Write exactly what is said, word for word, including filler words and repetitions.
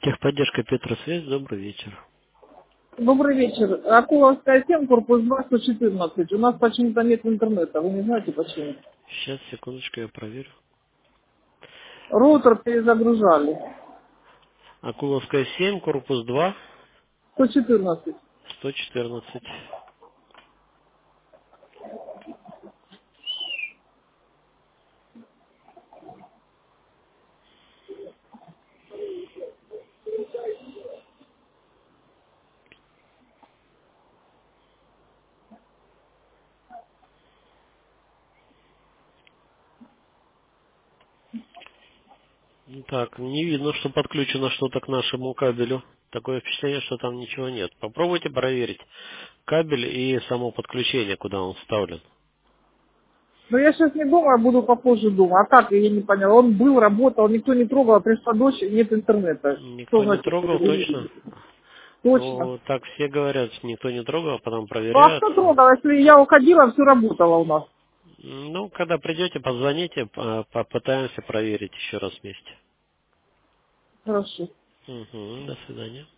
Техподдержка Петросвязь, добрый вечер. Добрый вечер. Акуловская семь, корпус два, сто четырнадцать. У нас почему-то нет интернета. Вы не знаете почему? Сейчас, секундочку, я проверю. Роутер перезагружали. Акуловская семь, корпус два, сто четырнадцать. сто четырнадцать. Так, не видно, что подключено что-то к нашему кабелю. Такое впечатление, что там ничего нет. Попробуйте проверить кабель и само подключение, куда он вставлен. Но я сейчас не дома, я буду попозже дома. А как, я не поняла. Он был, работал, никто не трогал, а пришла дочь, и нет интернета. Что Никто не значит? трогал, точно? Точно. Ну, так все говорят, никто не трогал, а потом Ну а проверяют. кто трогал? Если я уходила, все работало у нас. Ну, когда придете, позвоните, по- попытаемся проверить еще раз вместе. Хорошо. Угу, до свидания.